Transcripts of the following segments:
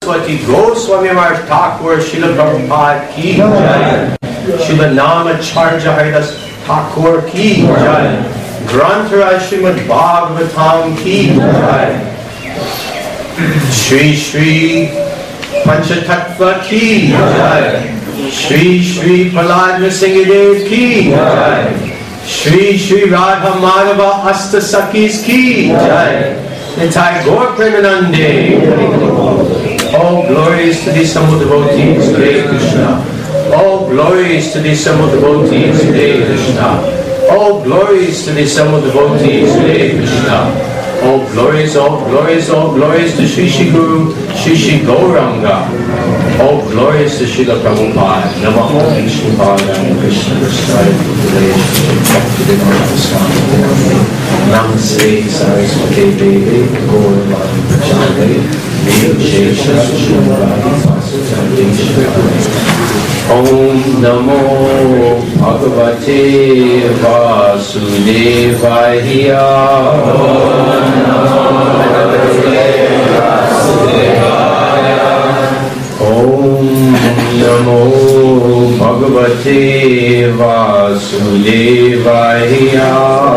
Saraswati Goswami Maharaj Thakur Srila Prabhupada ki jai. Srila Namacharya Haridas Thakur ki jai. Granthara Srimad Bhagavatam ki jai. Shri Shri Panchatattva ki jai. Shri Shri Prahlad Nrsimhadev ki jai. Shri Shri Radha Madhava Asta Sakhis ki jai. Entire Gaur Premanande. All glories to the Samud devotees, Hare Krishna. All glories to the Samud devotees, Hare Krishna. All glories to the Samud devotees, Hare Krishna. All glories, all glories, all glories to Shri Shri Guru, Shri Shri Gauranga. All glories to Srila Prabhupada. Namaha Vishnu Padaya Krishna Prasthaya Bhutale Bhaktivedanta Swami Namaste Saraswati Devi Gaurvani Prachande Nirshesha Shunradi Vasudeveshwara. Om Namo Bhagavate Vasudevaya. Om Namo Bhagavate Vasudevaya. Om Namo Bhagavate Vasudevaya.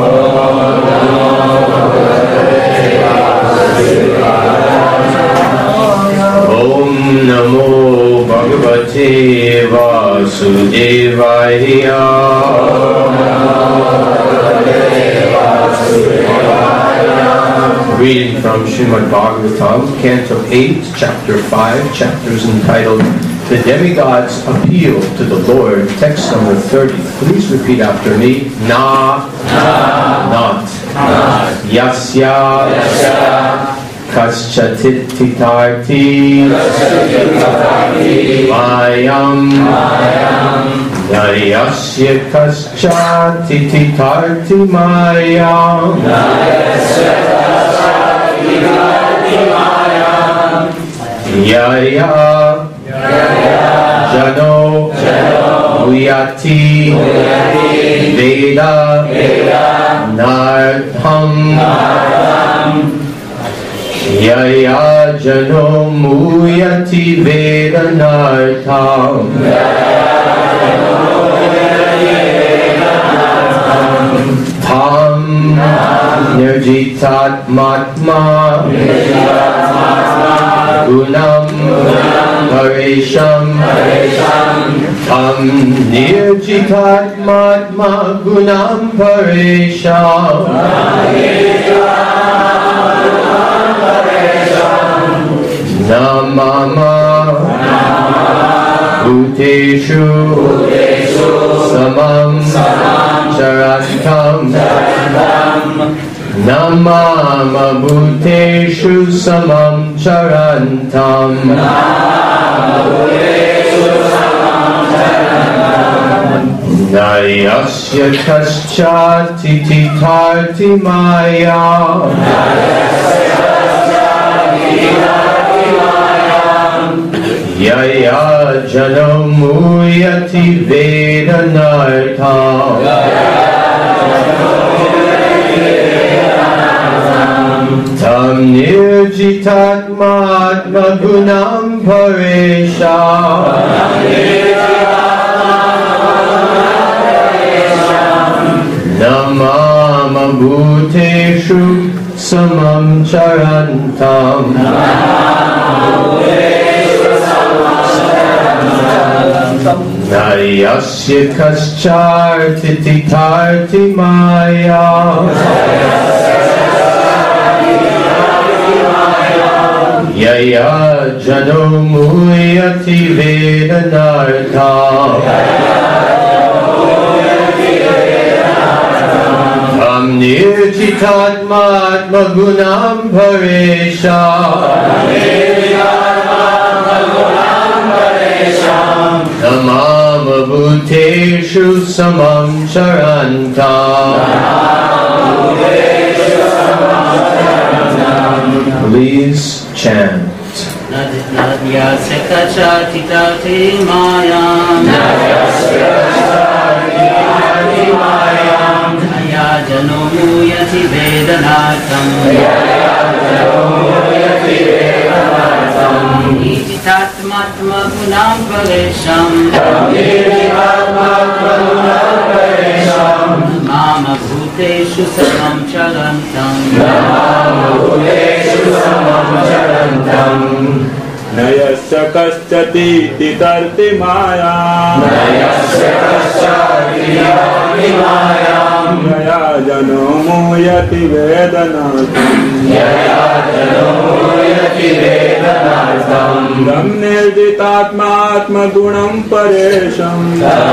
Om Namo Bhagavate Vasudevaya. Reading from Srimad Bhagavatam, Canto 8, Chapter 5, chapters entitled The Demigods Appeal to the Lord, text number 30. Please repeat after me. Na, not. Yasya, Kaschatitarthi, Mayam, Nayasya Kaschatitarthi Mayam, Yaya Jano Uyati Veda Nartham Yaya Jano Muyati Veda Nartham Tam Nirjitat Matma Gunam Paresham Tam Nirjitat Matma Gunam Paresham Namama Bhuteshu Samam Charantam Namama Bhuteshu Samam Charantam Nayasya Kaschati Titarthi Maya Yaya Jano Muyati Veda Nartham Tam Nirjitat Matma Gunam Paresham Namama Bhuteshu Samam Charantam Nayasya Kascharti Tarti Maya Yaya Jano Muyati Veda Nartham Tam Nirjitat Matma Gunam Paresham Namama Bhuteshu Samam Charantam. Please chant. Nadyasya Kaschatitarthi Mayam Naya Jano Muyati Vedanartham Nititatmatmagunam paresham Mama bhuteshu samam charantam Nayasya kasyati titarti mayam Naya jano muyati vedanartam Tam nirjitatma gunam paresham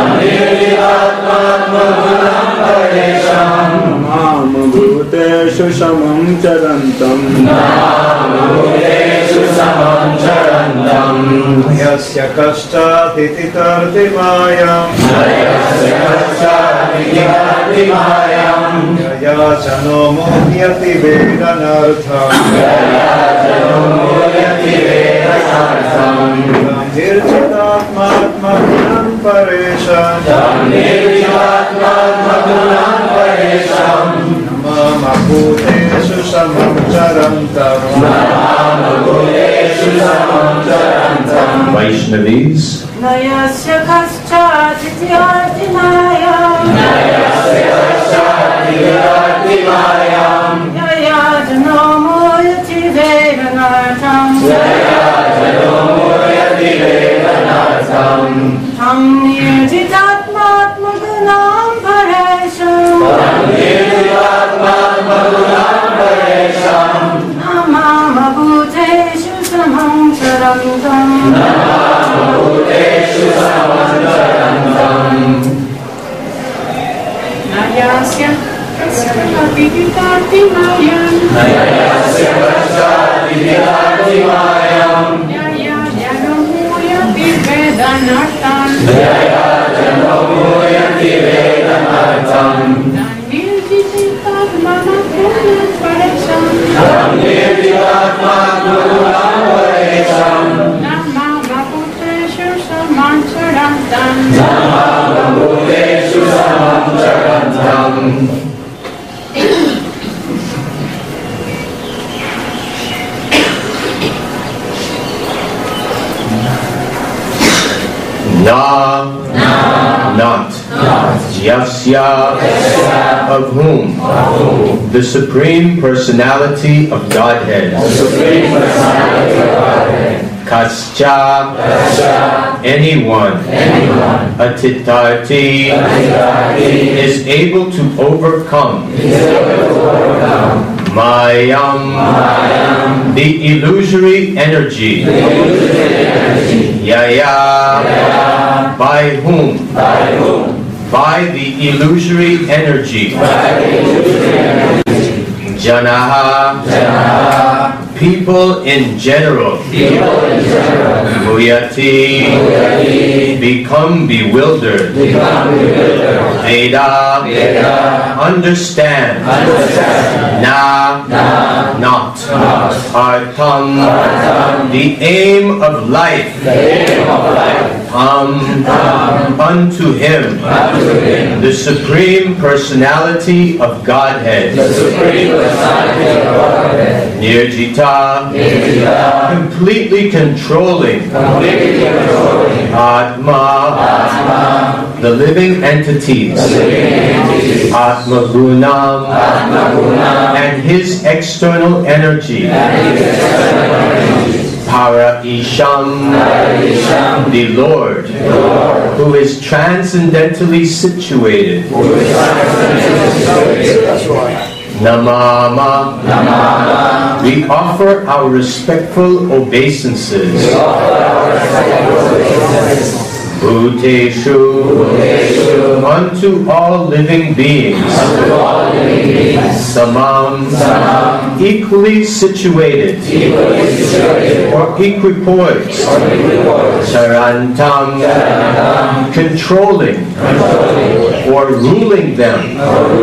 Mama bhuteshu samam charantam Yasya kashta tititarti mayam Yaya jano muhyati vedanartham Nirjitatmatmagunam paresham Mama bhuteshu samam charantam Vaishnavis. Nayasya kaschat ityarti mayam Yaya jano muyati vedanartham Tam nirjitatmatmagunam paresham Namama bhuteshu samam charantam Nayasya kaschat ityarti mayam Yaya jano muyati vedanartham Nirjitatmatmagunam paresham Namama bhuteshu samam charantam Not. Yasya, of whom? The Supreme Personality of Godhead. Kascha, anyone. Atitarti, is able to overcome. Mayam, the illusory energy. Yaya, by whom? By the illusory energy. Janaha, people in general. Muyati, become bewildered. Veda, understand. Na, not. Artham, the aim of life. Unto him, the Supreme Personality of Godhead. Nirjita, completely controlling. Atma, the living entities. Atmagunam, and his external energy. Para Isham, the Lord, who is transcendentally situated. Namama, we offer our respectful obeisances. Bhuteshu, unto all living beings. Samam, equally situated, or equipoised. Charantam, controlling, or ruling them.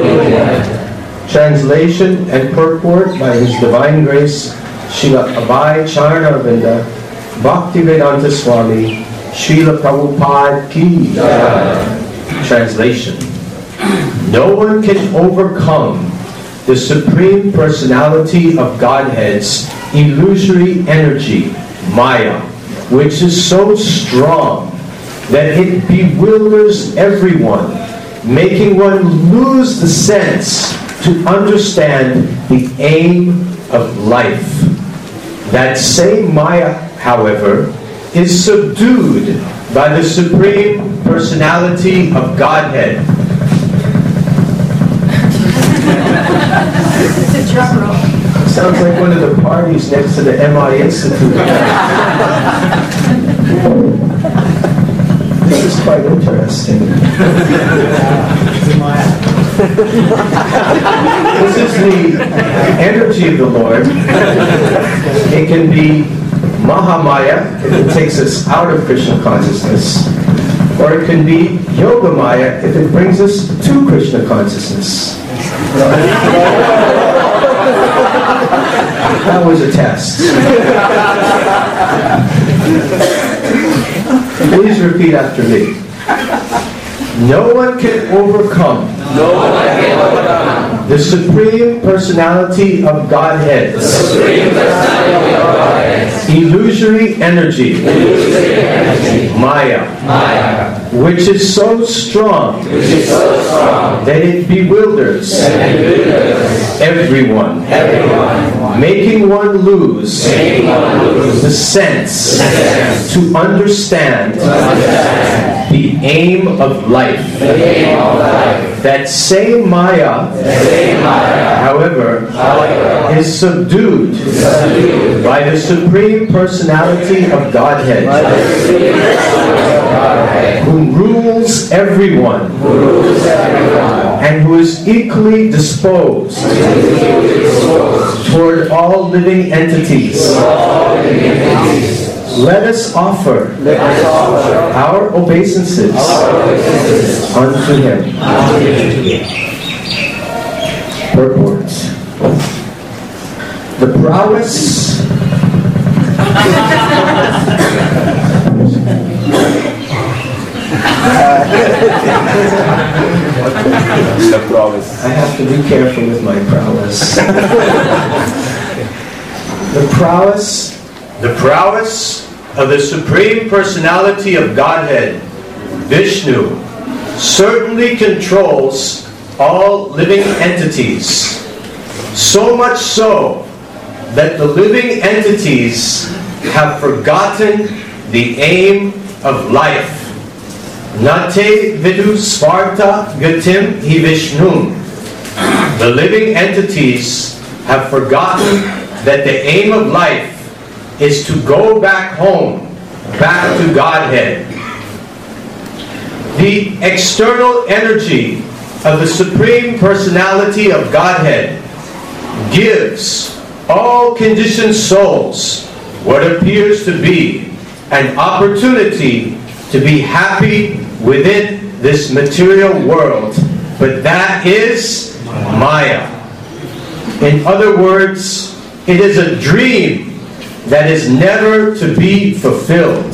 Translation and purport by His Divine Grace, Srila Abhay Charanavinda, Bhaktivedanta Swami, Srila Prabhupada Ki. Translation. No one can overcome the Supreme Personality of Godhead's illusory energy, Maya, which is so strong that it bewilders everyone, making one lose the sense to understand the aim of life. That same Maya, however, is subdued by the Supreme Personality of Godhead. It's a drum roll. Sounds like one of the parties next to the MI Institute. This is quite interesting. This is the energy of the Lord. It can be Mahamaya, if it takes us out of Krishna consciousness. Or it can be Yogamaya, if it brings us to Krishna consciousness. That was a test. Please repeat after me. No one can overcome the Supreme Personality of Godhead. Illusory energy. Maya. Which is so strong that it bewilders everyone, making one lose the sense to understand the aim of life. That same Maya, however, is subdued by the Supreme Personality of Godhead, who rules everyone, and who is equally disposed toward all living entities. Let us offer our obeisances unto Him. Purport. The prowess I have to be careful with my prowess. The prowess of the Supreme Personality of Godhead, Vishnu, certainly controls all living entities. So much so that the living entities have forgotten the aim of life. Nate vidu svarta gatim hi Vishnum. The living entities have forgotten that the aim of life is to go back home, back to Godhead. The external energy of the Supreme Personality of Godhead gives all conditioned souls what appears to be an opportunity to be happy within this material world, but that is Maya. In other words, it is a dream that is never to be fulfilled.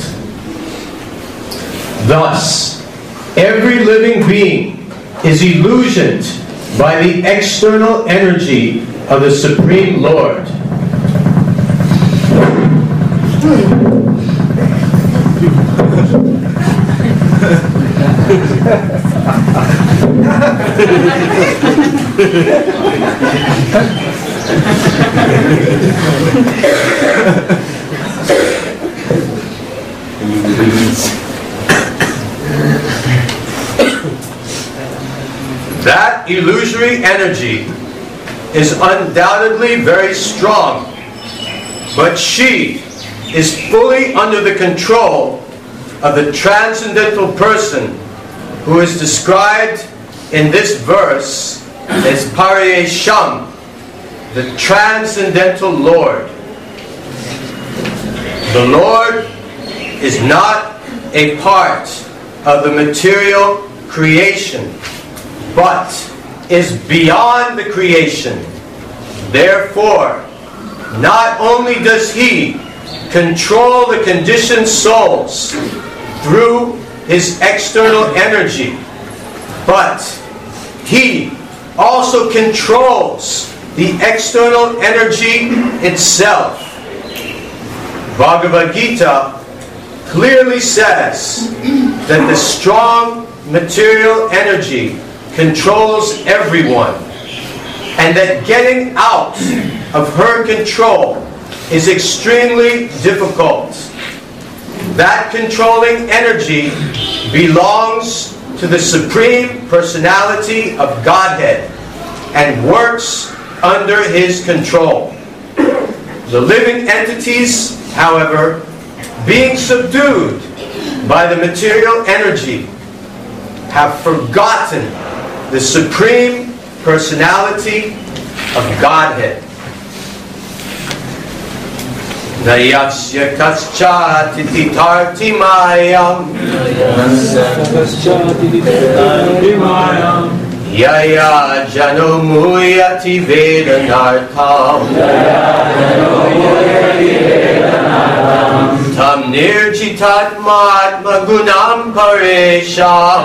Thus, every living being is illusioned by the external energy of the Supreme Lord. That illusory energy is undoubtedly very strong, but she is fully under the control of the transcendental person who is described in this verse as Parayesham, the transcendental Lord. The Lord is not a part of the material creation, but is beyond the creation. Therefore, not only does He control the conditioned souls through His external energy, but He also controls the external energy itself. Bhagavad Gita clearly says that the strong material energy controls everyone, and that getting out of her control is extremely difficult. That controlling energy belongs to the Supreme Personality of Godhead and works under His control. The living entities, however, being subdued by the material energy, have forgotten the Supreme Personality of Godhead. Nayasya kaschatiti tartimayam Yaya janomuyati vedanartham Tam nirjitatmatma gunam paresham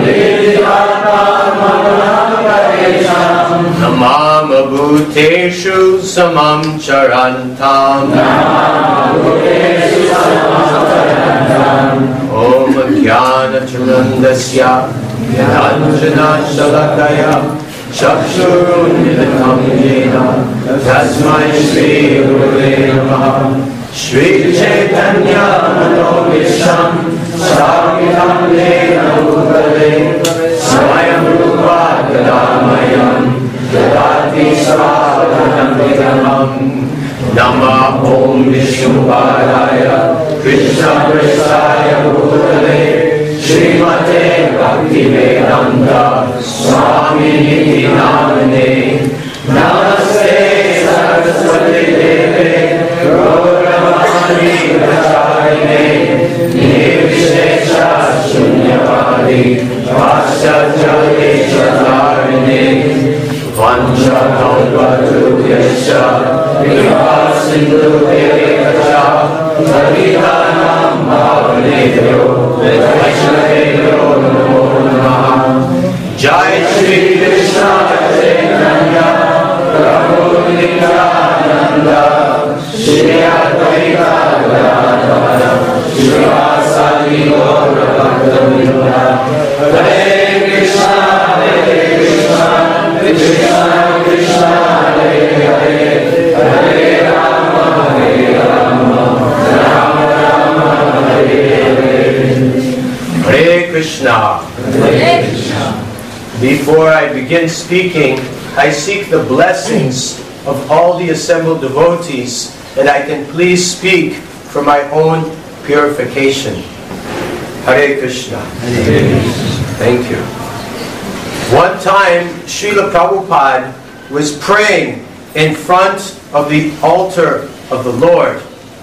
Namama bhuteshu samam charantam Om jnana charandasya Jnanjana shalakaya Chakshurunmilatam yena Tasmai Shri Gurave Namaha Shri Chaitanya Manobisham Savitam Lena Bhutale Swayam Rupa Gadamayam Dadati Svadanam Vidamam Nama Om Vishnupadaya Krishna Prasaya Bhutale Srimate Bhaktivedanta Swami Niti Namane Namaste Saraswati Deve Gauravani Pracharine Nirvishesha Shunyavadi Vasatyate Chatarine Vancha Kalpatrubhyascha Kripa Sindhu Devekacha Bhavidanam Bhavanebhyo Vaishnavebhyo Namo Namaha Jai Shri Krishna Chaitanya Prabhu Nityananda Shri Advaita Gadadhara Srivasadi Gaura Bhakta-vrinda Hare Krishna Hare Krishna Krishna Krishna Hare Hare Hare Rama Hare Rama Rama Rama Hare Hare Hare Krishna. Before I begin speaking, I seek the blessings of all the assembled devotees that I can please speak for my own purification. Hare Krishna. Thank you. One time, Srila Prabhupada was praying in front of the altar of the Lord.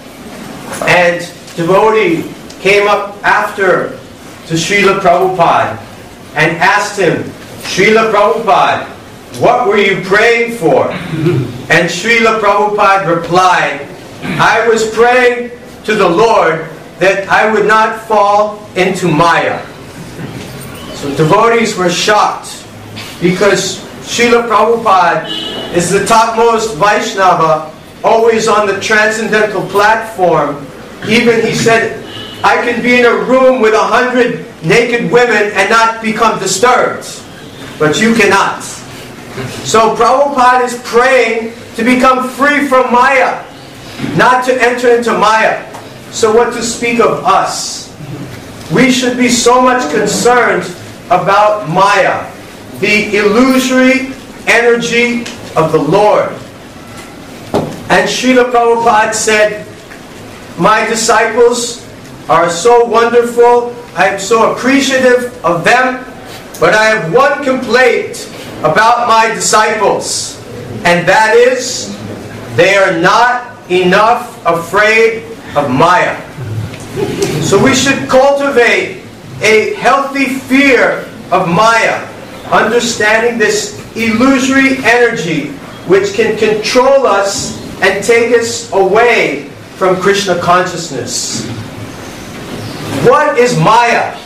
And devotee came up after to Srila Prabhupada and asked him, Srila Prabhupada, what were you praying for? And Srila Prabhupada replied, I was praying to the Lord that I would not fall into Maya. So devotees were shocked because Srila Prabhupada is the topmost Vaishnava, always on the transcendental platform. Even he said, I can be in a room with 100 naked women and not become disturbed. But you cannot. So Prabhupada is praying to become free from Maya, not to enter into Maya. So what to speak of us? We should be so much concerned about Maya, the illusory energy of the Lord. And Srila Prabhupada said, my disciples are so wonderful, I am so appreciative of them, but I have one complaint about my disciples, and that is, they are not enough afraid of Maya. So we should cultivate a healthy fear of Maya, understanding this illusory energy which can control us and take us away from Krishna consciousness. What is Maya?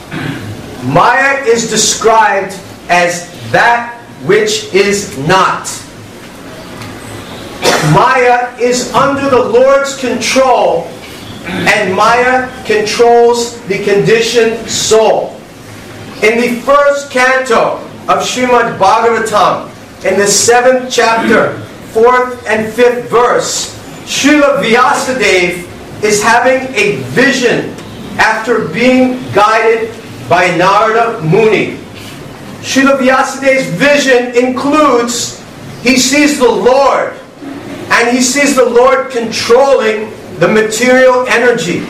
Maya is described as that which is not. Maya is under the Lord's control and Maya controls the conditioned soul. In the first canto of Srimad Bhagavatam, in the 7th chapter, 4th and 5th verse, Srila Vyasadeva is having a vision after being guided by Narada Muni. Srila Vyasadeva's vision includes, he sees the Lord, and he sees the Lord controlling the material energy.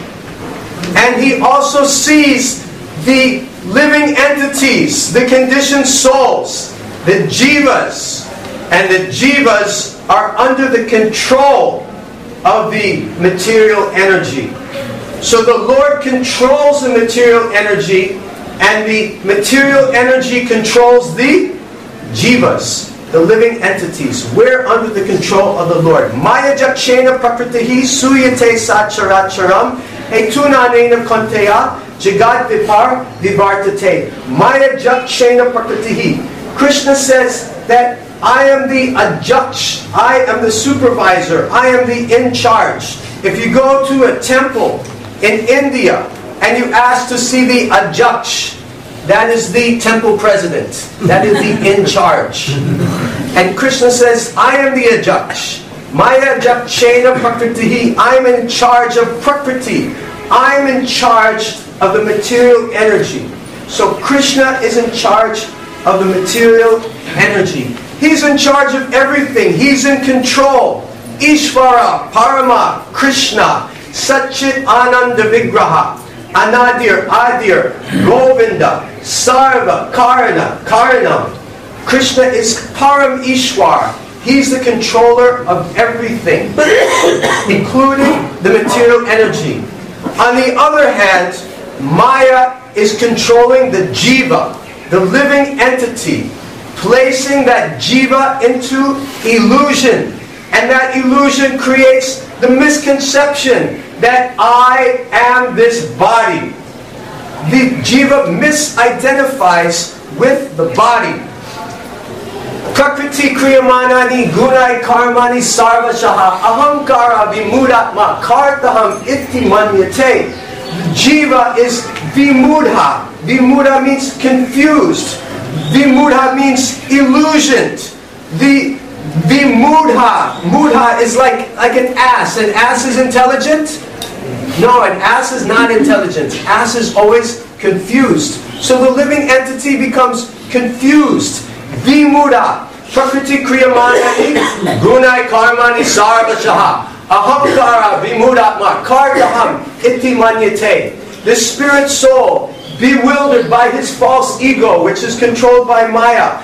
And he also sees the living entities, the conditioned souls, the jivas, and the jivas are under the control of the material energy. So the Lord controls the material energy, and the material energy controls the jivas, the living entities. We're under the control of the Lord. Maya jakshena prakritihi suyate sacharacharam etunanena konteya jagat vipar vivartate. Maya jakshena prakritihi. Krishna says that I am the adjudge, I am the supervisor, I am the in charge. If you go to a temple in India and you ask to see the adjudge, that is the temple president. That is the in charge. And Krishna says, I am the adjudge. Maya jakshena prakritihi. I am in charge of prakriti. I am in charge of the material energy. So Krishna is in charge of the material energy. He's in charge of everything. He's in control. Ishvara, Parama, Krishna, Satchit Ananda Vigraha, Anadir, Adir, Govinda, Sarva, Karana, Karanam. Krishna is Param Ishwar. He's the controller of everything, including the material energy. On the other hand, Maya is controlling the jiva, the living entity, placing that jiva into illusion. And that illusion creates the misconception that I am this body. The jiva misidentifies with the body. Prakriti kriyamanani gunai karmani sarvashaha ahankara vimudatma kartaham iti manyate. Jiva is vimudha. Vimudha means confused. Vimudha means illusioned. The Vimudha. Mudha is like an ass. An ass is intelligent? No, an ass is not intelligent. Ass is always confused. So the living entity becomes confused. Vimudha. Prakriti kriyamanani gunai karmani sarvashaha ahamkara vimudatma kartaham iti manyate. The spirit soul, bewildered by his false ego, which is controlled by Maya,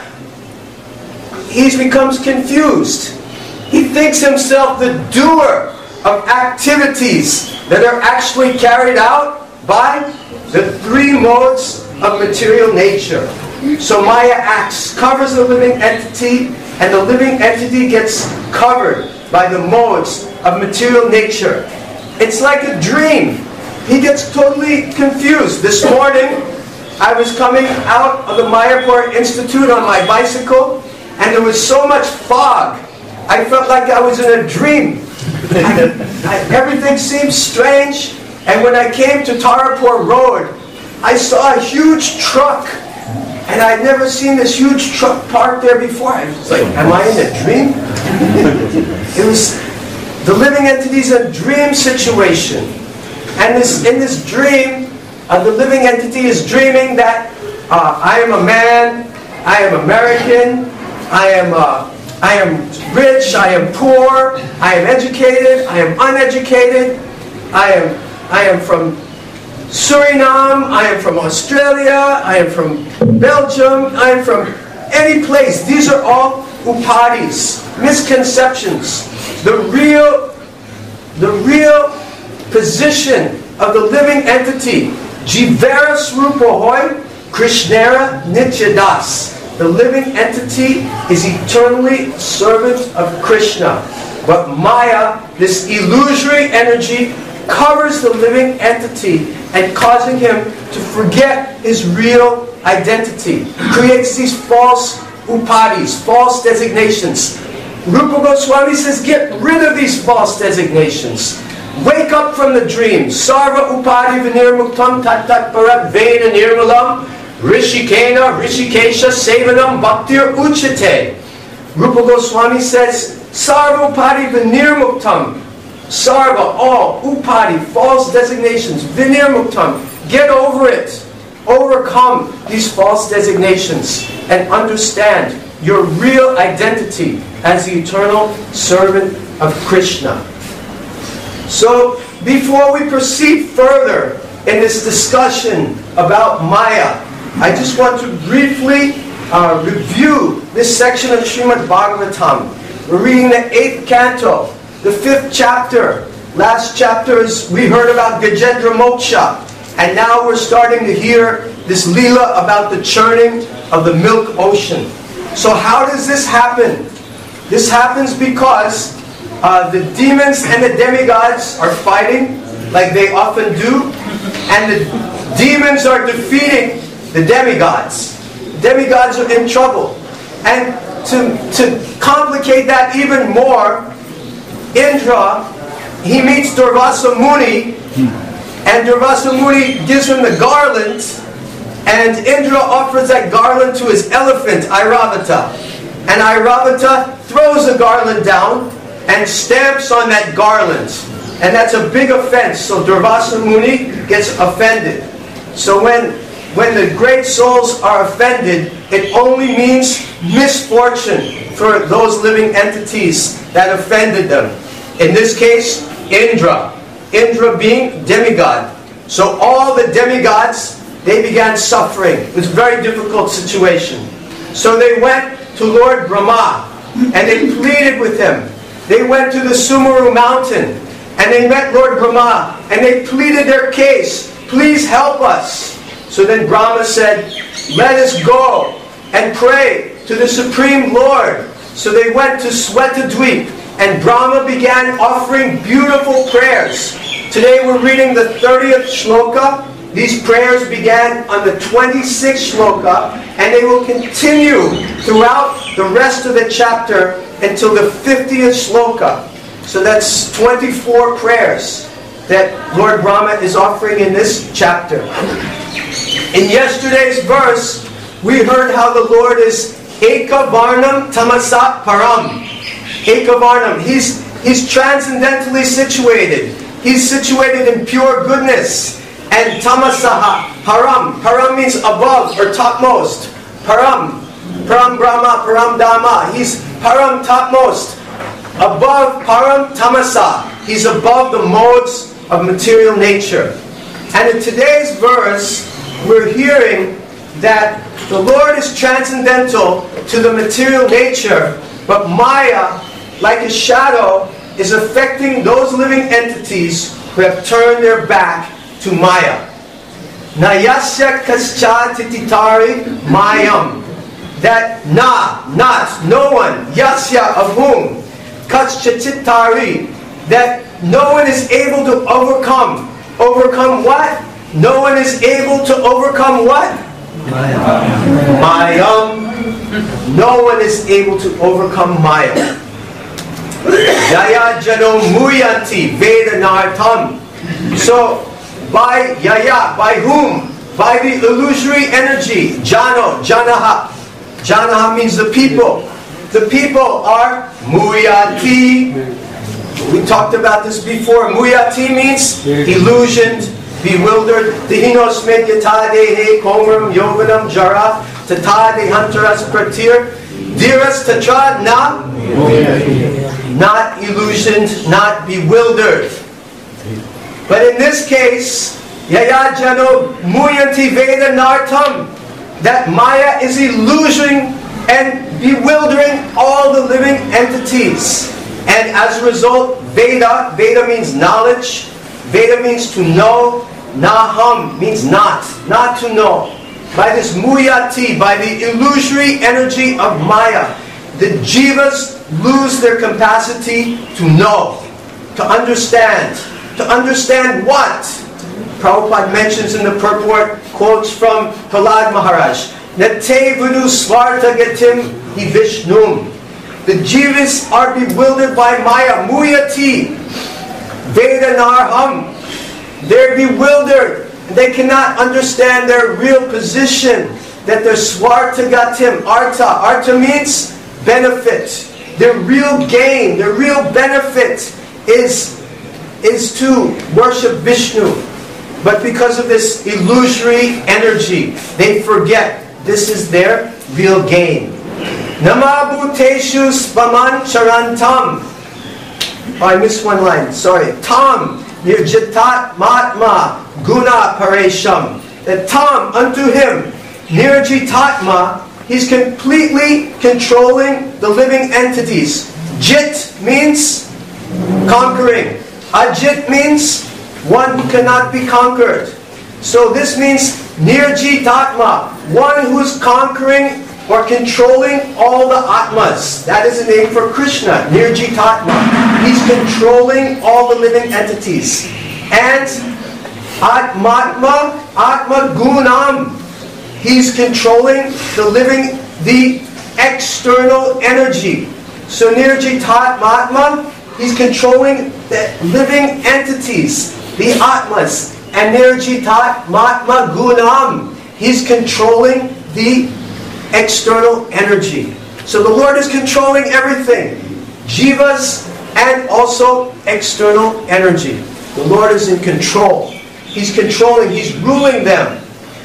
he becomes confused. He thinks himself the doer of activities that are actually carried out by the three modes of material nature. So Maya acts, covers the living entity, and the living entity gets covered by the modes of material nature. It's like a dream. He gets totally confused. This morning, I was coming out of the Mayapur Institute on my bicycle, and there was so much fog. I felt like I was in a dream. Everything seemed strange. And when I came to Tarapur Road, I saw a huge truck. And I'd never seen this huge truck parked there before. I was like, am I in a dream? It was the living entity's a dream situation. And in this dream, the living entity is dreaming that I am a man, I am American, I am rich, I am poor, I am educated, I am uneducated, I am from Suriname, I am from Australia, I am from Belgium, I am from any place. These are all upadis, misconceptions. The real position of the living entity, Jivara Srupa Hoy, Krishnara Nityadas. The living entity is eternally a servant of Krishna. But Maya, this illusory energy, covers the living entity and causing him to forget his real identity. Creates these false upadis, false designations. Rupa Goswami says, get rid of these false designations. Wake up from the dream. Sarva upari vinirmuktam tat tat parat veda nirmalam rishikena rishikesha sevanam bhaktir uchate. Rupa Goswami says, Sarva upari vinirmuktam. Sarva, all, upari, false designations, vinirmuktam. Get over it. Overcome these false designations and understand your real identity as the eternal servant of Krishna. So, before we proceed further in this discussion about Maya, I just want to briefly review this section of Srimad Bhagavatam. We're reading the 8th canto, the 5th chapter. Last chapter we heard about Gajendra Moksha, and now we're starting to hear this Leela about the churning of the milk ocean. So how does this happen? This happens because the demons and the demigods are fighting, like they often do, and the demons are defeating the demigods. Demigods are in trouble. And to complicate that even more, Indra, he meets Durvasa Muni, and Durvasa Muni gives him the garland, and Indra offers that garland to his elephant, Airavata. And Airavata throws the garland down and stamps on that garland. And that's a big offense, so Durvasa Muni gets offended. So when the great souls are offended, it only means misfortune for those living entities that offended them. In this case, Indra. Indra being demigod. So all the demigods, they began suffering. It was a very difficult situation. So they went to Lord Brahma and they pleaded with him. They went to the Sumeru mountain and they met Lord Brahma and they pleaded their case. Please help us. So then Brahma said, let us go and pray to the Supreme Lord. So they went to Swetadweep and Brahma began offering beautiful prayers. Today we're reading the 30th shloka. These prayers began on the 26th shloka and they will continue throughout the rest of the chapter until the 50th shloka. So that's 24 prayers that Lord Brahma is offering in this chapter. In yesterday's verse, we heard how the Lord is Eka Varnam Tamasat Param. Eka Varnam, He's transcendentally situated. He's situated in pure goodness. And Tamasaha, Param. Param means above or topmost. Param. Param Brahma, Param Dhamma. He's Param, topmost. Above Param Tamasa. He's above the modes of material nature. And in today's verse, we're hearing that the Lord is transcendental to the material nature, but Maya, like a shadow, is affecting those living entities who have turned their back to Maya. Nayasya kaschatititari mayam. That not, no one, yasya, of whom, kaschatitari, that no one is able to overcome. Overcome what? No one is able to overcome what? Mayam. No one is able to overcome Maya. Yaya jano muyanti vedanartam. So, by yaya, by whom? By the illusory energy. Jano, janaha. Janaha means the people. The people are muyati. We talked about this before. Muyati means illusioned, bewildered. Dihinos me yatadehe komram yovanam jara tatade hantaras pratir. Diras tatra na. Not illusioned, not bewildered. But in this case, Yaya Jano Muyanti Veda Nartam, that Maya is illusioning and bewildering all the living entities. And as a result, Veda means knowledge, Veda means to know, Naham means not to know. By this Muyati, by the illusory energy of Maya, the jivas lose their capacity to know, to understand. To understand what? Prabhupada mentions in the purport, quotes from Prahlad Maharaj, Nate Vunu Svarta Gatim Hi Vishnum. The jivas are bewildered by Maya, Muyati. Vedanarham. They're bewildered. They cannot understand their real position, that they're Swartagatim. Arta means benefit. Their real gain, their real benefit is to worship Vishnu. But because of this illusory energy, they forget this is their real gain. Namabhuteshu spaman charantam. Oh, I missed one line. Sorry. Tam nirjitat matma guna paresham. That Tam, unto him, nirjitatma, he's completely controlling the living entities. Jit means conquering. Ajit means one who cannot be conquered. So this means nirjitatma, one who is conquering or controlling all the Atmas. That is the name for Krishna, Nirjitatma. He's controlling all the living entities. And Atmatma, Atma Gunam, he's controlling the external energy. So Nirjitatma, he's controlling the living entities, the Atmas. And Nirjitatma Gunam, he's controlling the external energy. So the Lord is controlling everything, jivas and also external energy. The Lord is in control. He's controlling, He's ruling them.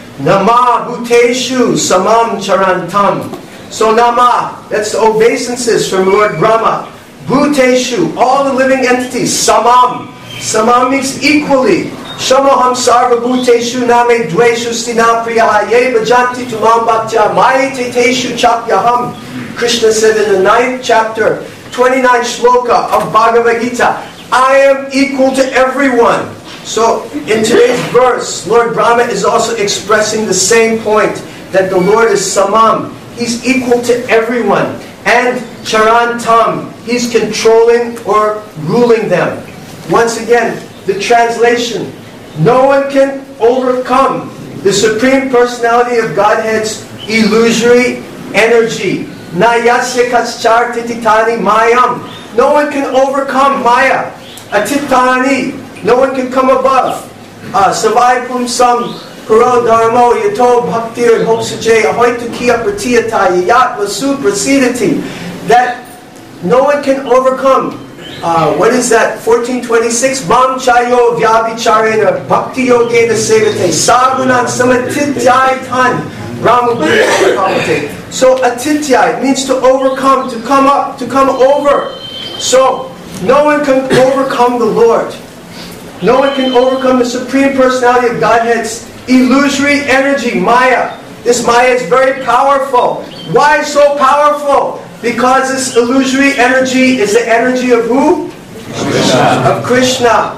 Nama bhuteshu samam charantam. So Nama, that's the obeisances from Lord Brahma. Bhuteshu, all the living entities. Samam. Samam means equally. Shamaham sarva bhuteshu name dveshu stina priyaha ye bhajanti tumam bhaktya maya teteshu chapyaham. Krishna said in the 9th chapter, 29th shloka of Bhagavad Gita, I am equal to everyone. So in today's verse, Lord Brahma is also expressing the same point, that the Lord is samam. He's equal to everyone. And charantam, He's controlling or ruling them. Once again, the translation, no one can overcome the Supreme Personality of Godhead's illusory energy. Nayasya kaschar tititani mayam. No one can overcome Maya. Atitani. No one can come above. Savai pumsam puro dharmo yato bhaktir hopsaje ahoitu kiya pratiyata yat vasu prasidati. That no one can overcome. What is that? 1426. Mam chayo vyabhicharena bhakti yogena sevate sagunan samatityai tan brahmabhuta. So atityai means to overcome, to come up, to come over. So no one can overcome the Lord. No one can overcome the Supreme Personality of Godhead's illusory energy, Maya. This Maya is very powerful. Why so powerful? Because this illusory energy is the energy of who? Krishna. Of Krishna.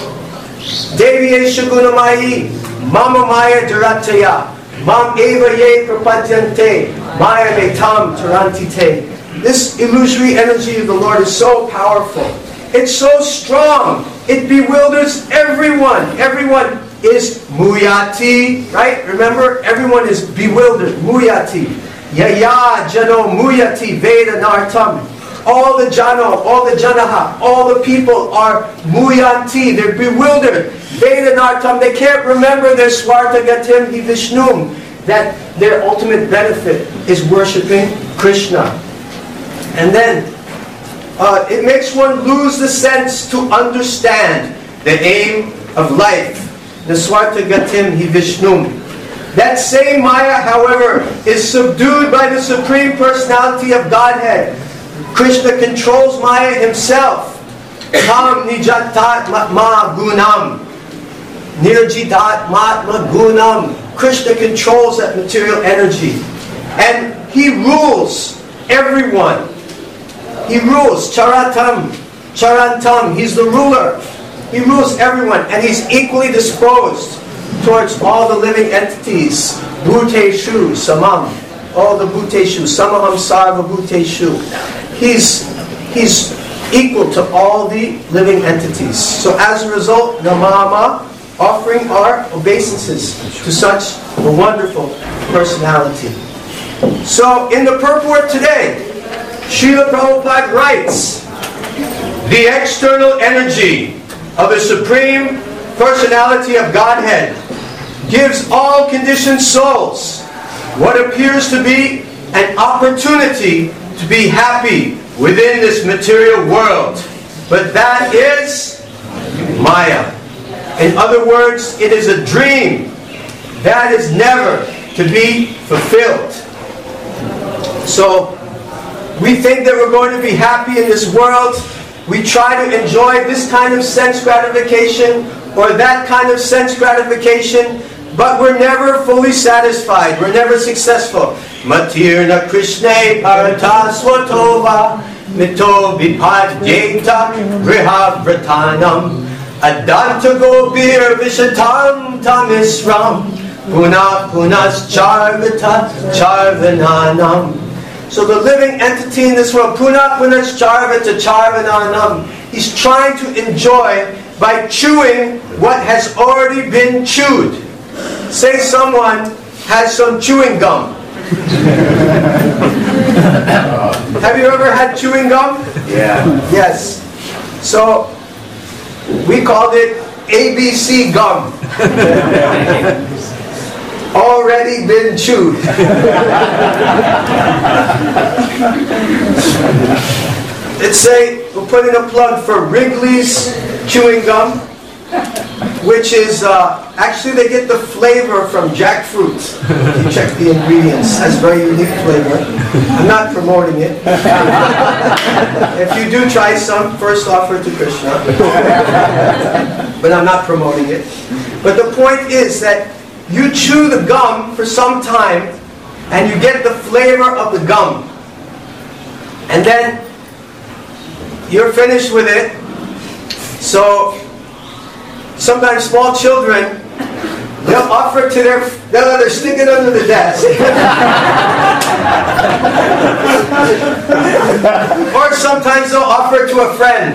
Deviye shagunamayi, mama maya durataya, mam eva ye prapadyante, maya metam tarantite. This illusory energy of the Lord is so powerful. It's so strong. It bewilders everyone. Everyone is muyati, right? Remember, everyone is bewildered. Muyati. Yaya jano muyati vedanartam. All the jano, all the janaha, all the people are muyanti. They're bewildered. Vedanartam. They can't remember their swartagatim hi vishnum. That their ultimate benefit is worshipping Krishna. And then it makes one lose the sense to understand the aim of life. The swartagatim hi vishnum. That same Maya, however, is subdued by the Supreme Personality of Godhead. Krishna controls Maya himself. Tam nijatat matma gunam. Nirjitat matma gunam. Krishna controls that material energy. And He rules everyone. He rules. Charantam. He's the ruler. He rules everyone. And He's equally disposed towards all the living entities. Bhuteshu samam. All the bhuteshu. Samaham sarva bhuteshu. He's equal to all the living entities. So as a result, Namama, offering our obeisances to such a wonderful personality. So in the purport today, Srila Prabhupada writes, the external energy of the Supreme Personality of Godhead gives all conditioned souls what appears to be an opportunity to be happy within this material world. But that is Maya. In other words, it is a dream that is never to be fulfilled. So, we think that we're going to be happy in this world. We try to enjoy this kind of sense gratification or that kind of sense gratification, but we're never fully satisfied. We're never successful. Matirna Krishna Parata Swatova Mito Vipadyeta Griha Vratanam Adanta Gobir Vishatam Tamisram Puna Punas Charvita Charvananam. So the living entity in this world, Puna Punas Charvita Charvananam, he's trying to enjoy by chewing what has already been chewed. Say someone has some chewing gum. Have you ever had chewing gum? Yeah. Yes. So we called it ABC gum. Already been chewed. We're putting a plug for Wrigley's chewing gum, which is, actually they get the flavor from jackfruit. If you check the ingredients, has very unique flavor. I'm not promoting it. If you do try some, first offer to Krishna. But I'm not promoting it. But the point is that you chew the gum for some time, and you get the flavor of the gum. And then you're finished with it. So sometimes small children, they'll offer to they'll either stick it under the desk, or sometimes they'll offer it to a friend.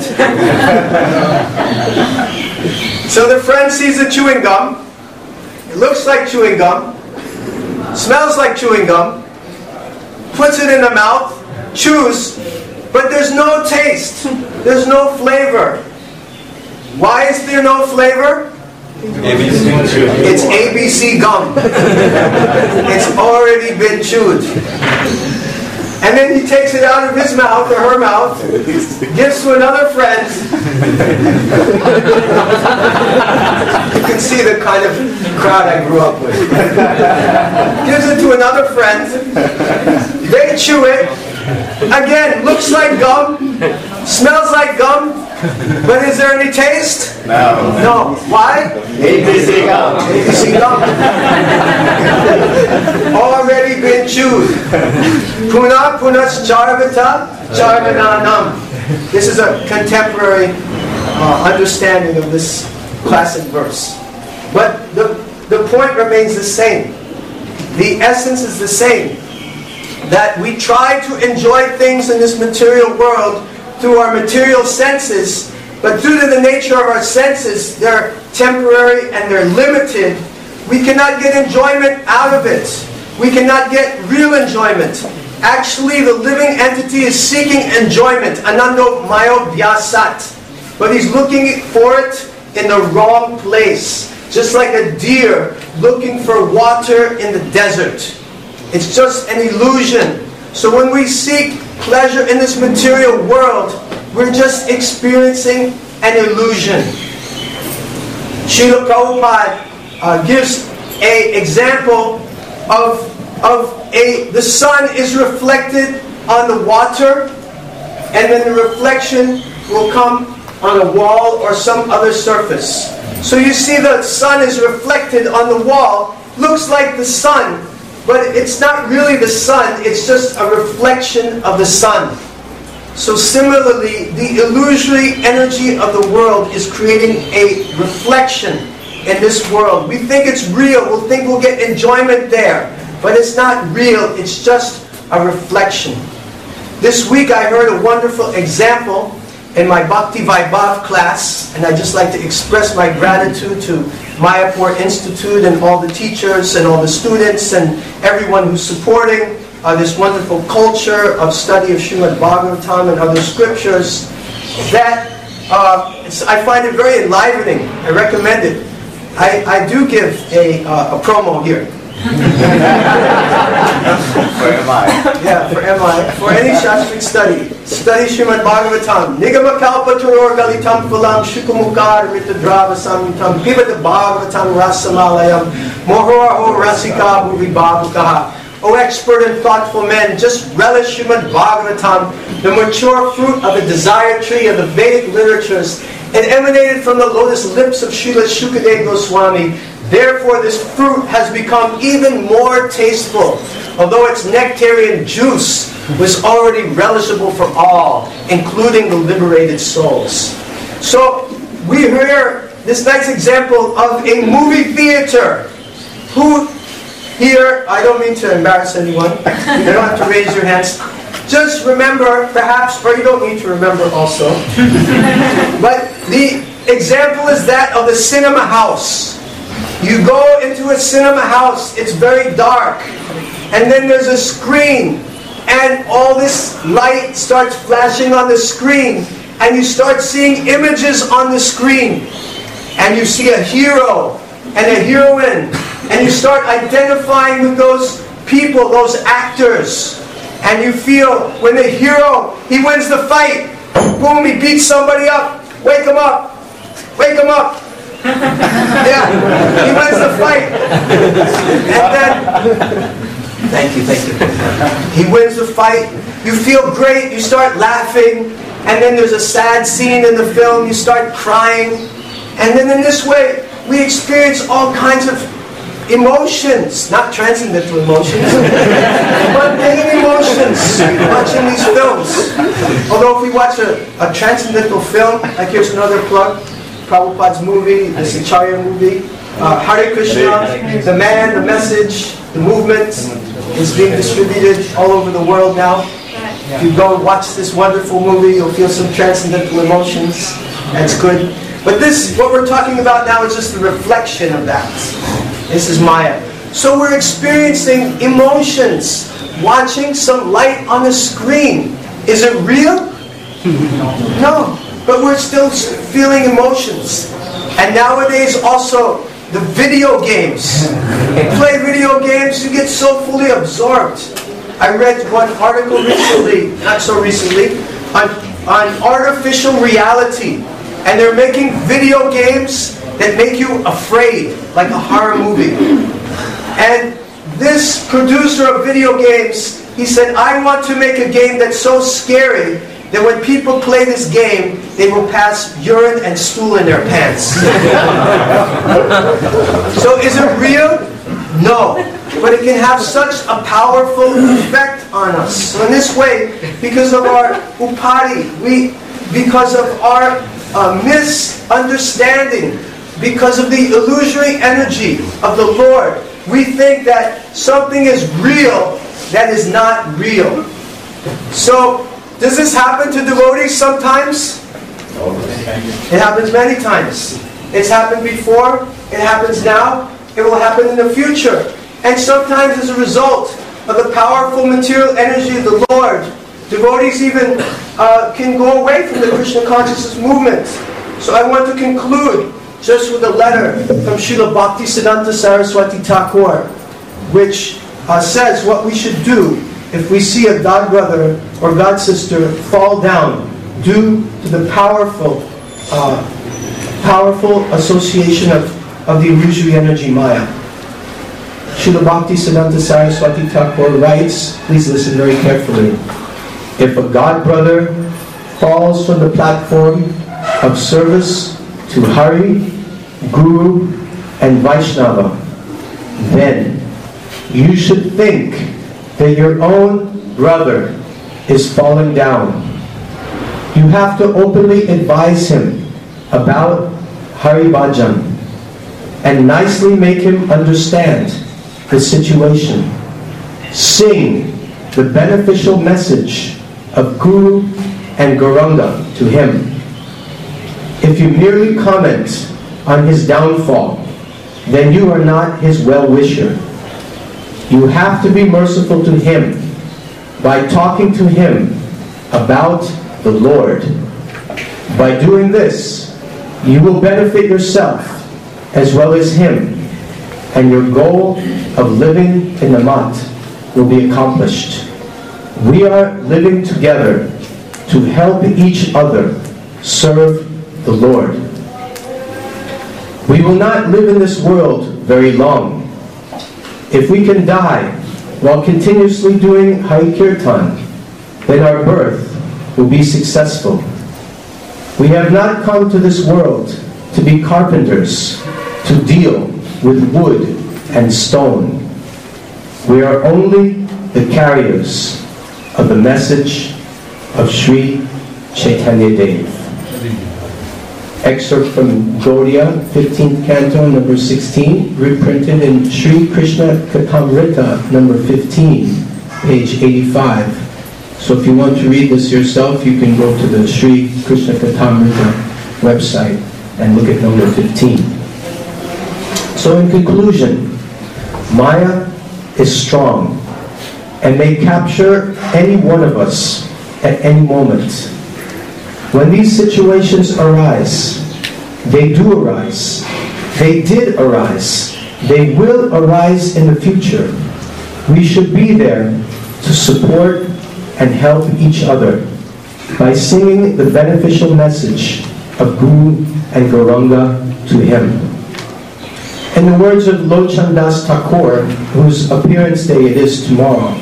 So the friend sees the chewing gum. It looks like chewing gum, smells like chewing gum, puts it in the mouth, chews, but there's no taste, there's no flavor. Why is there no flavor? It's ABC gum. It's already been chewed. And then he takes it out of his mouth or her mouth, gives to another friend. You can see the kind of crowd I grew up with. Gives it to another friend. They chew it. Again, looks like gum, smells like gum, but is there any taste? No. No. Why? ABC gum. ABC gum. Already been chewed. Puna punas charvita charvananam. This is a contemporary understanding of this classic verse. But the point remains the same. The essence is the same. That we try to enjoy things in this material world through our material senses, but due to the nature of our senses, they're temporary and they're limited. We cannot get enjoyment out of it. We cannot get real enjoyment. Actually, the living entity is seeking enjoyment, anando mayo vyasat. But he's looking for it in the wrong place. Just like a deer looking for water in the desert. It's just an illusion. So when we seek pleasure in this material world, we're just experiencing an illusion. Srila Prabhupada gives an example of the sun is reflected on the water, and then the reflection will come on a wall or some other surface. So you see the sun is reflected on the wall, looks like the sun, but it's not really the sun, it's just a reflection of the sun. So similarly, the illusory energy of the world is creating a reflection in this world. We think it's real, we'll think we'll get enjoyment there, but it's not real, it's just a reflection. This week I heard a wonderful example in my Bhakti Vaibhav class, and I'd just like to express my gratitude to Mayapur Institute and all the teachers and all the students and everyone who's supporting this wonderful culture of study of Srimad Bhagavatam and other scriptures, that I find it very enlivening. I recommend it. I do give a promo here. For MI. Yeah, for MI. For any Shastric study. Study Srimad Bhagavatam. Nigama Kalpa Turor Galitam Phalam Shukamukar Mitadrava Samtam Pivata Bhagavatam Rasamalayam Mohoro Rasika Bhuvi Bhavukaha. O expert and thoughtful men, just relish Srimad Bhagavatam, the mature fruit of the desire tree of the Vedic literatures. It emanated from the lotus lips of Srila Shukadeva Goswami. Therefore, this fruit has become even more tasteful, although its nectarian juice was already relishable for all, including the liberated souls. So, we hear this nice example of a movie theater. Who here, I don't mean to embarrass anyone, you don't have to raise your hands. Just remember, perhaps, or you don't need to remember also, but the example is that of the cinema house. You go into a cinema house, it's very dark, and then there's a screen, and all this light starts flashing on the screen, and you start seeing images on the screen, and you see a hero and a heroine, and you start identifying with those people, those actors, and you feel when the hero, he wins the fight, boom, he beats somebody up, wake him up, wake him up. Yeah, he wins the fight. And then, thank you. He wins the fight. You feel great. You start laughing. And then there's a sad scene in the film. You start crying. And then in this way, we experience all kinds of emotions. Not transcendental emotions, but many emotions watching these films. Although if we watch a transcendental film, like here's another plug, Prabhupada's movie, the Acharya movie, Hare Krishna, the man, the message, the movement is being distributed all over the world now. If you go and watch this wonderful movie, you'll feel some transcendental emotions. That's good. But this, what we're talking about now, is just the reflection of that. This is Maya. So we're experiencing emotions, watching some light on the screen. Is it real? No. But we're still feeling emotions. And nowadays also, the video games. You play video games, you get so fully absorbed. I read one article recently, not so recently, on artificial reality. And they're making video games that make you afraid, like a horror movie. And this producer of video games, he said, I want to make a game that's so scary that when people play this game, they will pass urine and stool in their pants. So is it real? No. But it can have such a powerful effect on us. So in this way, because of our upadi, because of our misunderstanding, because of the illusory energy of the Lord, we think that something is real that is not real. So, does this happen to devotees sometimes? It happens many times. It's happened before, it happens now, it will happen in the future. And sometimes as a result of the powerful material energy of the Lord, devotees even can go away from the Krishna consciousness movement. So I want to conclude just with a letter from Srila Bhaktisiddhanta Saraswati Thakur, which says what we should do if we see a god brother or god sister fall down due to the powerful association of the illusory energy Maya. Srila Bhaktisiddhanta Saraswati Thakur writes, please listen very carefully, if a god brother falls from the platform of service to Hari, Guru, and Vaishnava, then you should think that your own brother is falling down. You have to openly advise him about Hari Bhajan and nicely make him understand the situation. Sing the beneficial message of Guru and Gauranga to him. If you merely comment on his downfall, then you are not his well-wisher. You have to be merciful to him by talking to him about the Lord. By doing this, you will benefit yourself as well as him, and your goal of living in the mat will be accomplished. We are living together to help each other serve the Lord. We will not live in this world very long. If we can die while continuously doing Hari Kirtan, then our birth will be successful. We have not come to this world to be carpenters, to deal with wood and stone. We are only the carriers of the message of Sri Chaitanya Dev. Excerpt from Gaudiya, 15th Canto, number 16, reprinted in Sri Krishna Kathamrita, number 15, page 85. So if you want to read this yourself, you can go to the Sri Krishna Kathamrita website and look at number 15. So in conclusion, Maya is strong and may capture any one of us at any moment. When these situations arise, they do arise, they did arise, they will arise in the future. We should be there to support and help each other by singing the beneficial message of Guru and Gauranga to him. In the words of Lochan Das Thakur, whose appearance day it is tomorrow,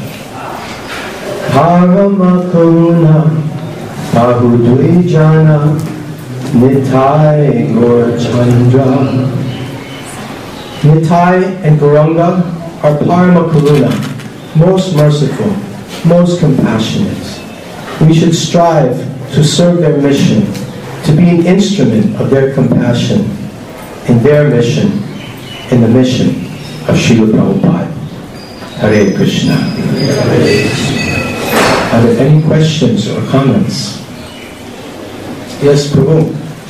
Parama Karuna Pahudui Jana Nitai Gaur Chandra. Nitai and Gauranga are Parama Karuna, most merciful, most compassionate. We should strive to serve their mission, to be an instrument of their compassion in their mission, in the mission of Srila Prabhupada. Hare Krishna. Are there any questions or comments? Yes, Prabhu.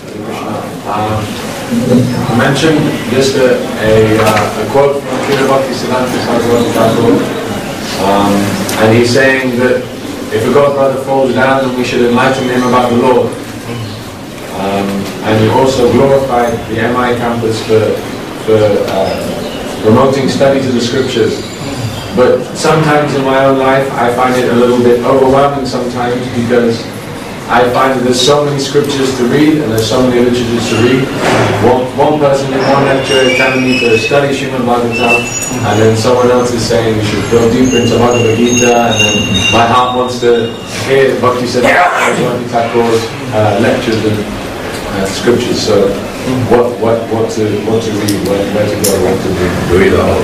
You mentioned just a quote from Srila Bhaktisiddhanta Saraswati Thakur, and he's saying that if a god brother falls down, then we should enlighten him about the Lord. And you also glorified the MI campus for promoting studies of the scriptures. But sometimes in my own life, I find it a little bit overwhelming sometimes, because I find that there's so many scriptures to read and there's so many literatures to read. One person in one lecture is telling me to study Srimad Bhagavatam, and then someone else is saying we should go deeper into Bhagavad Gita, and then my heart wants to hear Bhaktisiddhanta Saraswati Thakur's lectures and scriptures. So what to read, where to go, what to do? Read all.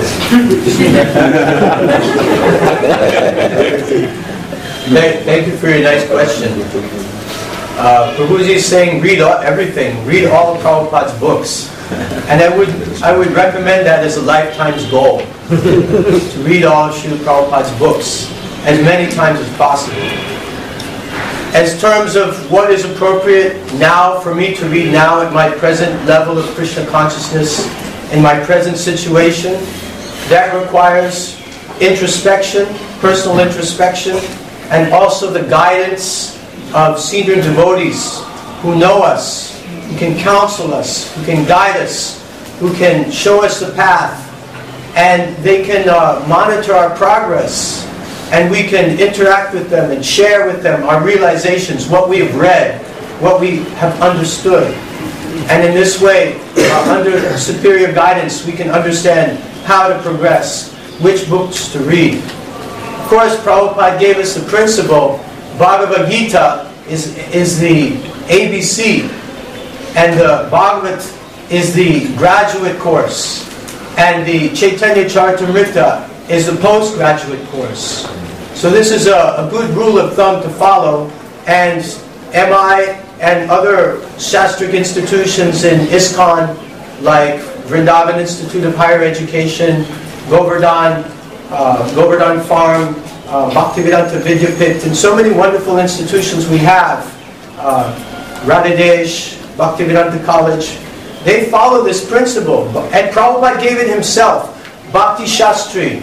Thank you for your nice question. Prabhuji is saying read everything, read all of Prabhupada's books. And I would recommend that as a lifetime's goal, to read all of Srila Prabhupada's books as many times as possible. As terms of what is appropriate now for me to read now at my present level of Krishna consciousness, in my present situation, that requires introspection, personal introspection, and also the guidance of senior devotees who know us, who can counsel us, who can guide us, who can show us the path, and they can monitor our progress, and we can interact with them and share with them our realizations, what we have read, what we have understood. And in this way, under superior guidance, we can understand how to progress, which books to read. Of course, Prabhupada gave us the principle. Bhagavad Gita is the ABC, and the Bhagavat is the graduate course, and the Chaitanya Charitamrita is the postgraduate course. So this is a good rule of thumb to follow, and MI and other Shastric institutions in ISKCON, like Vrindavan Institute of Higher Education, Govardhan Farm, Bhaktivedanta Vidyapit, and so many wonderful institutions we have, Radhadesh, Bhaktivedanta College, they follow this principle. And Prabhupada gave it himself. Bhakti Shastri,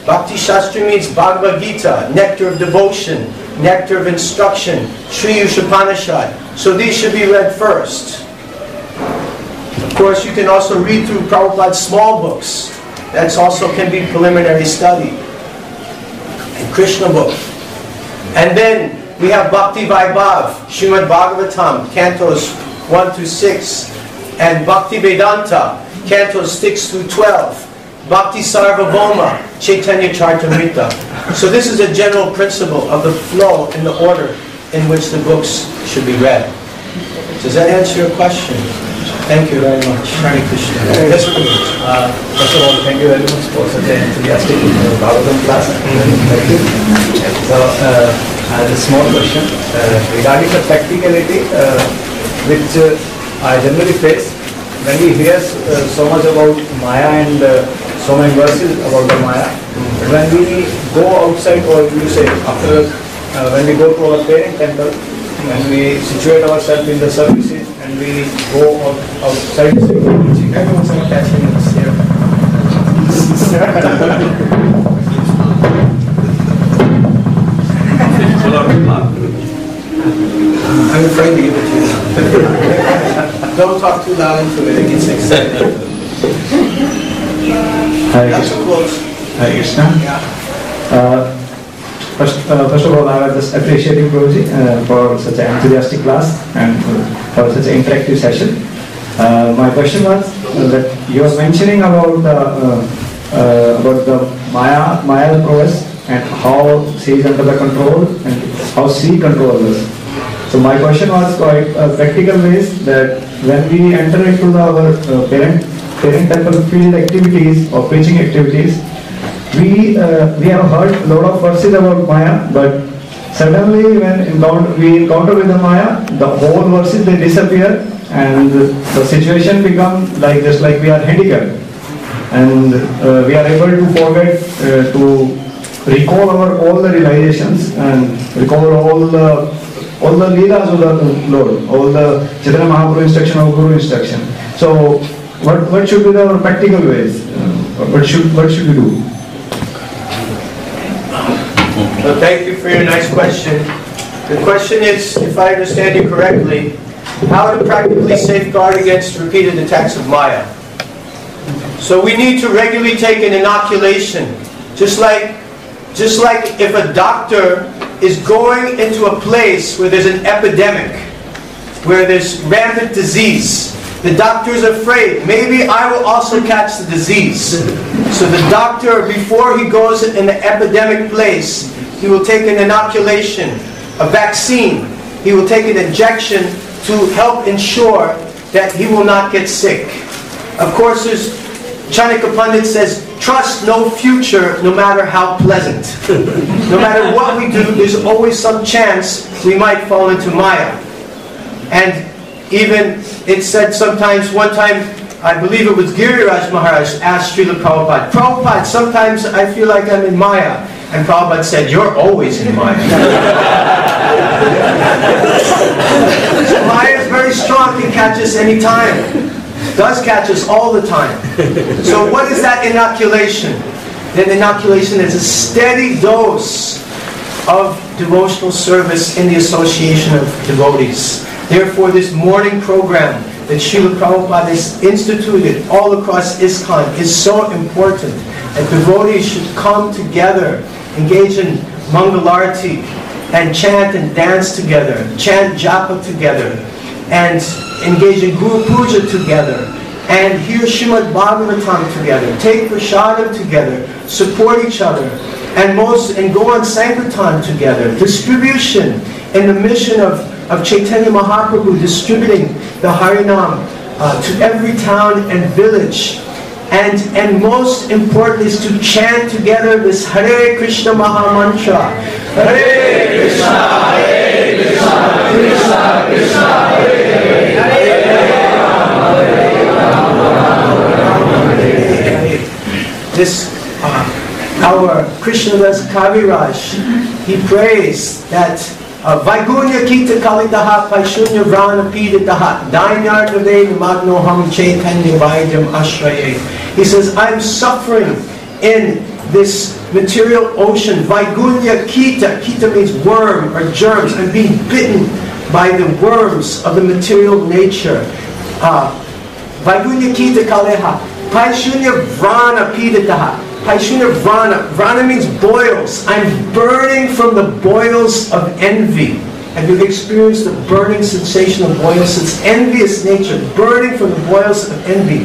Bhakti Shastra means Bhagavad Gita, nectar of devotion, nectar of instruction, Sri Upanishad. So these should be read first. Of course, you can also read through Prabhupada's small books. That's also can be preliminary study. And Krishna book. And then we have Bhakti Vaibhav, Srimad Bhagavatam, cantos 1 to 6, and Bhakti Vedanta, cantos 6 through 12. Bhakti Sarvabhauma, Chaitanya Charitamrita. So this is a general principle of the flow and the order in which the books should be read. Does that answer your question? Thank you very much. Hare Krishna. Yes, please. First of all, thank you very much for such an enthusiastic Bhagavatam class. Thank you. So, I have a small question regarding the practicality which I generally face when we hear so much about Maya and so many verses about the Maya. But when we go outside, or you say after when we go to our parent temple, when we situate ourselves in the services and we go outside the city, everyone's catching us here. I'm afraid to give it to you. Don't talk too loud into it, it gets excited. That's so close. Hare Krishna. Yeah. First of all, I was just appreciating Prabhuji for such an enthusiastic class and for such an interactive session. My question was that you were mentioning about the Maya's prowess and how she is under the control and how she controls us. So my question was quite practical ways that when we enter into our parent temple field activities or preaching activities, we have heard a lot of verses about Maya, but suddenly when we encounter with the Maya, the whole verses they disappear and the situation becomes like just like we are handicapped, and we are able to forget to recall all the realizations and recall all the leelas of the Lord, all the Chaitanya Mahaprabhu instruction or Guru instruction. So what should be the practical ways? What should we do? Well, thank you for your nice question. The question is, if I understand you correctly, how to practically safeguard against repeated attacks of Maya. So we need to regularly take an inoculation. Just like if a doctor is going into a place where there's an epidemic, where there's rampant disease, the doctor is afraid, maybe I will also catch the disease. So the doctor, before he goes in the epidemic place, he will take an inoculation, a vaccine. He will take an injection to help ensure that he will not get sick. Of course, Chanakya Pandit says, trust no future, no matter how pleasant. No matter what we do, there's always some chance we might fall into Maya. And even it said sometimes, one time, I believe it was Giriraj Maharaj asked Srila Prabhupada, Prabhupada, sometimes I feel like I'm in Maya. And Prabhupada said, you're always in Maya. So Maya is very strong, can catch us any time. Does catch us all the time. So what is that inoculation? That inoculation is a steady dose of devotional service in the association of devotees. Therefore, this morning program that Srila Prabhupada has instituted all across ISKCON is so important. And devotees should come together, engage in Mangalarti, and chant and dance together, chant japa together, and engage in Guru Puja together, and hear Srimad Bhagavatam together, take prasadam together, support each other, and go on Sankirtan together. Distribution in the mission of Chaitanya Mahaprabhu, distributing the Harinam to every town and village. And most important is to chant together this Hare Krishna Maha Mantra. Hare Krishna, Hare Krishna, Krishna Krishna, Hare Hare, Hare Rama, Hare Rama, Hare Hare. This, our Krishnadas Kaviraj, he prays that Vaigunya Kita Kalitaha Paishunya Vrana Piditaha Dainyartade Magnoham Chaitanya Vaidam Ashraye. He says, I'm suffering in this material ocean. Vaigunya Kita. Kita means worm or germs. I'm being bitten by the worms of the material nature. Vaigunya Kita Kaleha. Paishunya Vrana Pidataha. Paishunya Vrana. Vrana means boils. I'm burning from the boils of envy. Have you experienced the burning sensation of boils? It's envious nature, burning from the boils of envy.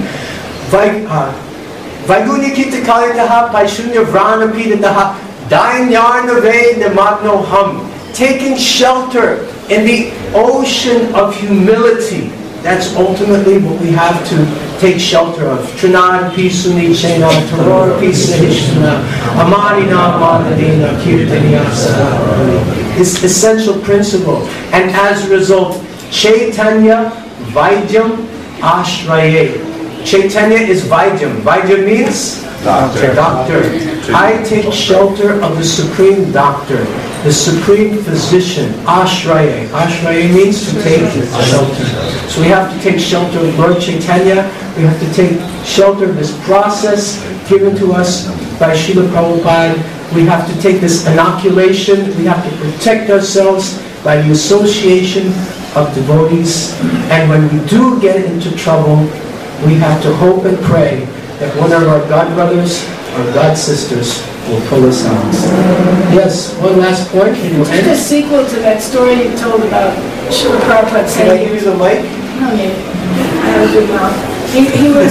Vaigunya Kita Kalitaha, Paishunya Vrana Pidataha, Dainyarnave Namatno Hum. Taking shelter in the ocean of humility. That's ultimately what we have to take shelter of. Trinan Pisuni Chena, Taror Pisahishna, Amanina Manadina, Kirtaniyasana. This essential principle. And as a result, Chaitanya Vaidyam Ashraye. Chaitanya is Vaidyam. Vaidyam means doctor. I take shelter of the Supreme Doctor, the Supreme Physician, Ashraye. Ashraye means to take shelter. So we have to take shelter of Lord Chaitanya. We have to take shelter of this process given to us by Srila Prabhupada. We have to take this inoculation. We have to protect ourselves by the association of devotees. And when we do get into trouble, we have to hope and pray that one of our God brothers or God sisters will pull us out. Yes, one last point. Can you end? Just a sequel to that story you told about Srila Prabhupada Can I saying... give you the mic? No, yeah. I have a good mouth. He was...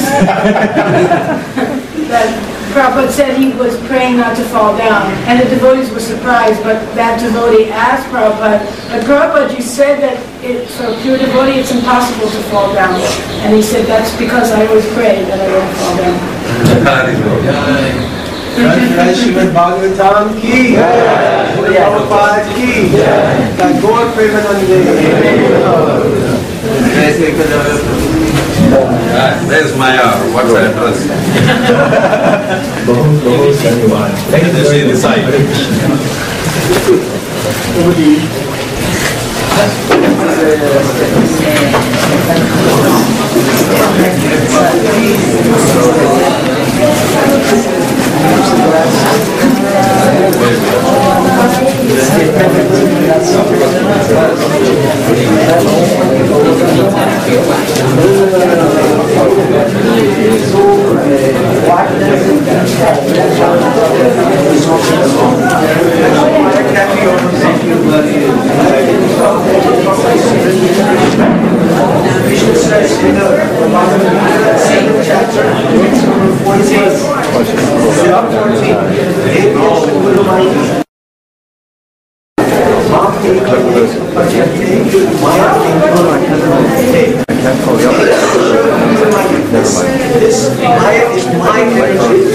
that Prabhupada said he was praying not to fall down, and the devotees were surprised, but that devotee asked Prabhupada, but Prabhupada, you said that for a pure devotee it's impossible to fall down. And he said, that's because I always pray that I won't fall down. Jai Srimad Bhagavatam ki Jai, Prabhupada ki Jai, Gaur Premanande. There's my what's the address? Thank you very Krishna says in the same chapter, 14, This Maya is my energy.